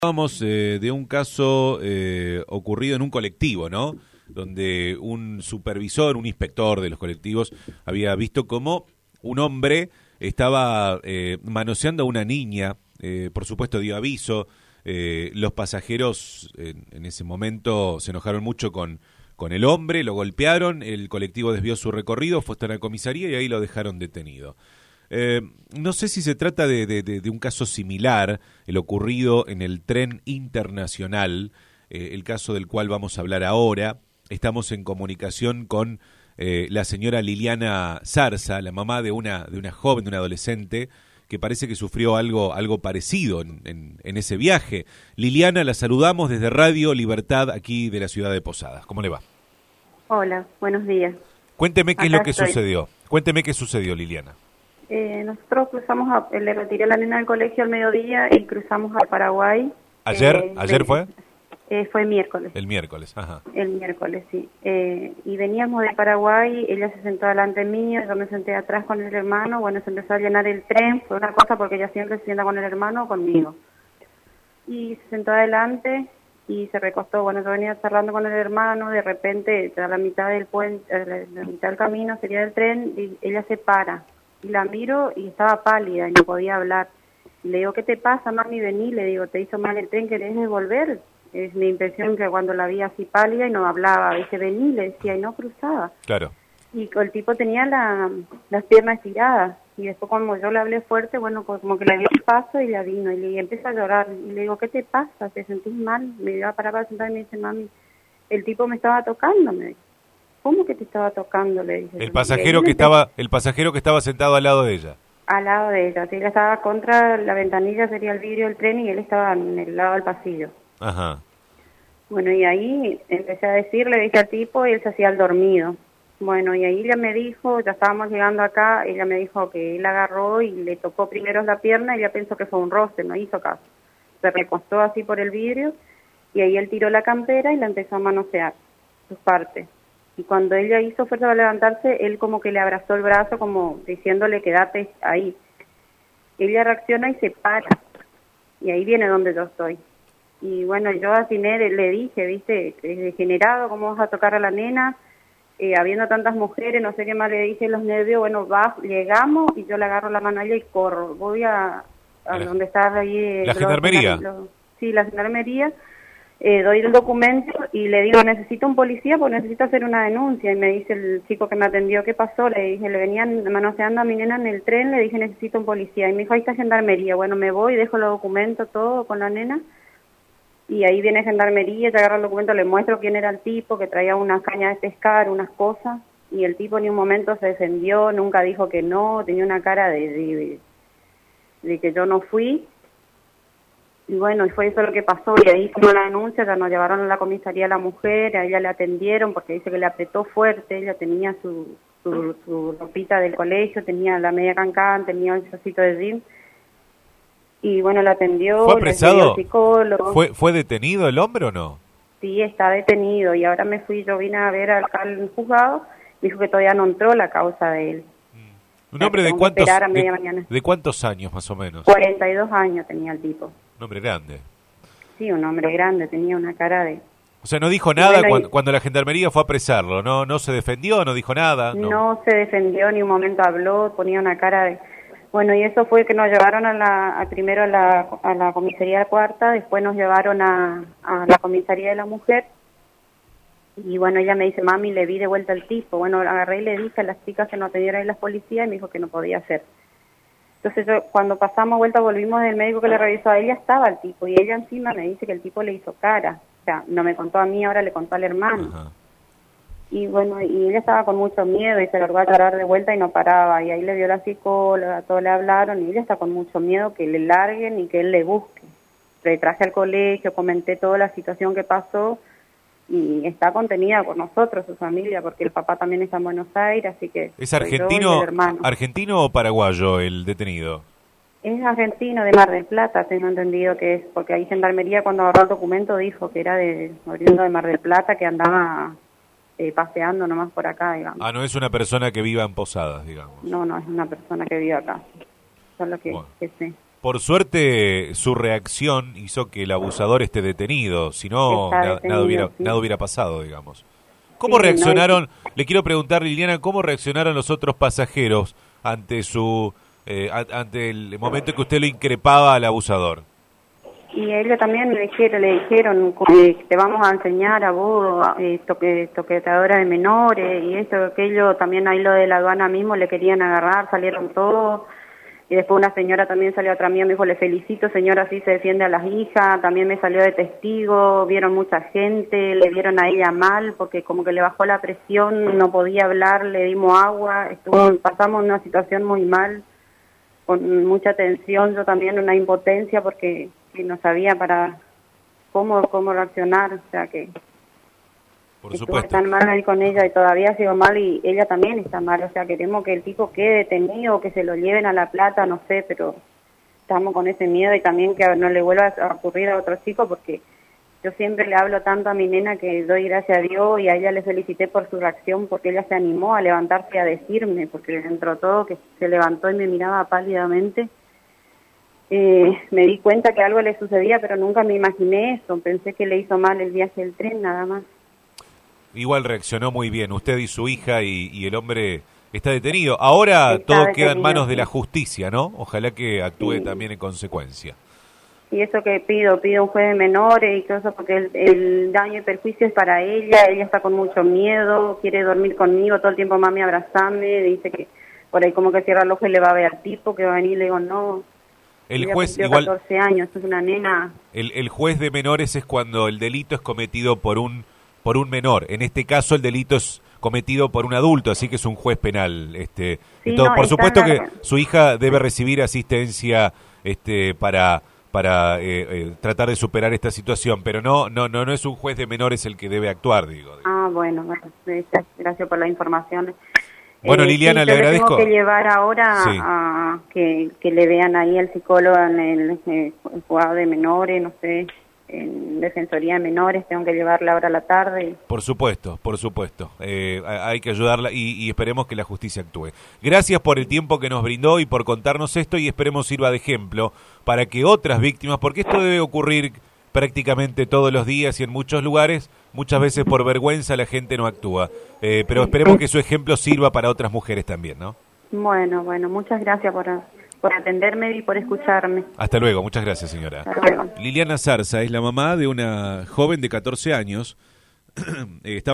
Hablábamos de un caso ocurrido en un colectivo, ¿no? Donde un supervisor, un inspector de los colectivos, había visto cómo un hombre estaba manoseando a una niña, por supuesto dio aviso, los pasajeros en ese momento se enojaron mucho con el hombre, lo golpearon, el colectivo desvió su recorrido, fue hasta la comisaría y ahí lo dejaron detenido. No sé si se trata de un caso similar, el ocurrido en el tren internacional, el caso del cual vamos a hablar ahora. Estamos en comunicación con la señora Liliana Zarza, la mamá de una joven, de una adolescente, que parece que sufrió algo parecido en ese viaje. Liliana, la saludamos desde Radio Libertad, aquí de la ciudad de Posadas. ¿Cómo le va? Hola, buenos días. Cuénteme qué es lo que sucedió. Cuénteme qué sucedió, Liliana. Nosotros cruzamos, le retiré a la nena del colegio al mediodía y cruzamos a Paraguay. ¿Ayer fue? Fue miércoles. El miércoles, ajá. El miércoles, sí. Y veníamos de Paraguay, ella se sentó delante mío, yo me senté atrás con el hermano, bueno, se empezó a llenar el tren, fue una cosa porque ella siempre se sienta con el hermano o conmigo. Y se sentó adelante y se recostó, bueno, yo venía charlando con el hermano, de repente, a la mitad del puente, la mitad del camino sería del tren, y ella se para. Y la miro y estaba pálida y no podía hablar. Y le digo, ¿qué te pasa, mami? Vení, le digo, ¿te hizo mal el tren? ¿Querés devolver? Es mi impresión que cuando la vi así pálida y no hablaba, dice, vení, le decía, y no cruzaba. Claro. Y el tipo tenía las piernas estiradas. Y después cuando yo le hablé fuerte, bueno, como que le dio un paso y ya vino. Y le empieza a llorar. Y le digo, ¿qué te pasa? ¿Te sentís mal? Me iba a parar para sentar y me dice, mami, el tipo me estaba tocando, me dice. ¿Cómo que te estaba tocando? Le dije. El pasajero que estaba sentado al lado de ella. Al lado de ella, sí, ella estaba contra la ventanilla, sería el vidrio del tren, y él estaba en el lado del pasillo. Ajá. Bueno, y ahí empecé a decirle, dije al tipo, y él se hacía el dormido. Bueno, y ahí ella me dijo, ya estábamos llegando acá, ella me dijo que él agarró y le tocó primero la pierna, y ella pensó que fue un roce, no hizo caso. Se recostó así por el vidrio, y ahí él tiró la campera y la empezó a manosear, sus partes. Y cuando ella hizo fuerza para levantarse, él como que le abrazó el brazo, como diciéndole, quédate ahí. Ella reacciona y se para, y ahí viene donde yo estoy. Y bueno, yo a Tiner le dije, viste, degenerado, ¿cómo vas a tocar a la nena? Habiendo tantas mujeres, no sé qué más le dije, los nervios, bueno, llegamos y yo le agarro la mano a ella y corro. Voy a donde está ahí. ¿La gendarmería? Sí, la gendarmería. Doy el documento y le digo, necesito un policía porque necesito hacer una denuncia. Y me dice el chico que me atendió, ¿qué pasó? Le dije, le venían manoseando a mi nena en el tren, le dije, necesito un policía. Y me dijo, ahí está gendarmería. Bueno, me voy, dejo los documentos, todo con la nena. Y ahí viene gendarmería, te agarra el documento, le muestro quién era el tipo, que traía unas cañas de pescar, unas cosas. Y el tipo ni un momento se defendió, nunca dijo que no, tenía una cara de que yo no fui. Y bueno, y fue eso lo que pasó, y ahí fue la denuncia, ya nos llevaron a la comisaría a la mujer, a ella le atendieron porque dice que le apretó fuerte, ella tenía su ropita del colegio, tenía la media cancán, tenía el chocito de jean, y bueno, la atendió. ¿Fue apresado? Psicólogo. ¿Fue detenido el hombre o no? Sí, está detenido, y ahora yo vine a ver al juzgado, dijo que todavía no entró la causa de él. ¿Un hombre de cuántos años más o menos? 42 años tenía el tipo. Un hombre grande. Sí, un hombre grande, tenía una cara de... O sea, no dijo nada cuando la gendarmería fue a apresarlo, ¿no se defendió, no dijo nada? No se defendió, ni un momento habló, ponía una cara de... Bueno, y eso fue que nos llevaron primero a la comisaría cuarta, después nos llevaron a la comisaría de la mujer, y bueno, ella me dice, mami, le vi de vuelta al tipo. Bueno, agarré y le dije a las chicas que no atendieran ahí las policías, y me dijo que no podía hacer. Entonces cuando pasamos vuelta, volvimos del médico que le revisó a ella, estaba el tipo, y ella encima me dice que el tipo le hizo cara. O sea, no me contó a mí, ahora le contó al hermano. Ajá. Y bueno, y ella estaba con mucho miedo y se largó a llorar de vuelta y no paraba. Y ahí le vio la psicóloga, todos le hablaron, y ella está con mucho miedo que le larguen y que él le busque. Le traje al colegio, comenté toda la situación que pasó, y está contenida por nosotros, su familia, porque el papá también está en Buenos Aires, así que... ¿Es argentino o paraguayo el detenido? Es argentino, de Mar del Plata, tengo entendido que es, porque ahí gendarmería cuando agarró el documento dijo que era oriundo de Mar del Plata, que andaba paseando nomás por acá, digamos. Ah, no es una persona que viva en Posadas, digamos. No, es una persona que vive acá, solo que sé. Por suerte, su reacción hizo que el abusador esté detenido, si no, nada hubiera pasado, digamos. ¿Cómo reaccionaron? Le quiero preguntar, Liliana, ¿cómo reaccionaron los otros pasajeros ante ante el momento que usted lo increpaba al abusador? Y a ella también le dijeron que te vamos a enseñar a vos toquetadora de menores y esto, aquello, también ahí lo de la aduana mismo le querían agarrar, salieron todos. Y después una señora también salió atrás mío, me dijo, le felicito señora, así se defiende a las hijas, también me salió de testigo, vieron mucha gente, le vieron a ella mal, porque como que le bajó la presión, no podía hablar, le dimos agua, pasamos una situación muy mal, con mucha tensión, yo también una impotencia, porque no sabía cómo reaccionar, o sea que... Por supuesto. Tan mal ahí con ella y todavía sigo mal y ella también está mal, o sea, queremos que el tipo quede detenido, que se lo lleven a La Plata, no sé, pero estamos con ese miedo y también que no le vuelva a ocurrir a otro chico, porque yo siempre le hablo tanto a mi nena que doy gracias a Dios y a ella le felicité por su reacción, porque ella se animó a levantarse y a decirme, porque dentro de todo que se levantó y me miraba pálidamente. Me di cuenta que algo le sucedía, pero nunca me imaginé eso, pensé que le hizo mal el viaje del tren, nada más. Igual reaccionó muy bien, usted y su hija, y el hombre está detenido. Ahora todo queda en manos de la justicia, ¿no? Ojalá que actúe también en consecuencia. Y eso que pido un juez de menores y todo eso, porque el daño y perjuicio es para ella está con mucho miedo, quiere dormir conmigo, todo el tiempo mami abrazame, dice que por ahí como que cierra el ojo y le va a ver al tipo que va a venir, le digo no. El juez igual 14 años, es una nena. El juez de menores es cuando el delito es cometido por un menor. En este caso el delito es cometido por un adulto, así que es un juez penal. Sí, por supuesto que su hija debe recibir asistencia para tratar de superar esta situación, pero no es un juez de menores el que debe actuar, digo. Ah, bueno, gracias por la información. Bueno, Liliana, le agradezco. Tengo que llevar ahora a que le vean ahí al psicólogo en el juzgado de menores, no sé, en Defensoría de Menores, tengo que llevarla ahora a la tarde. Por supuesto. Hay que ayudarla y esperemos que la justicia actúe. Gracias por el tiempo que nos brindó y por contarnos esto, y esperemos sirva de ejemplo para que otras víctimas, porque esto debe ocurrir prácticamente todos los días y en muchos lugares, muchas veces por vergüenza la gente no actúa, pero esperemos que su ejemplo sirva para otras mujeres también, ¿no? Bueno, muchas gracias por atenderme y por escucharme. Hasta luego, muchas gracias, señora. Hasta luego. Liliana Zarza es la mamá de una joven de 14 años.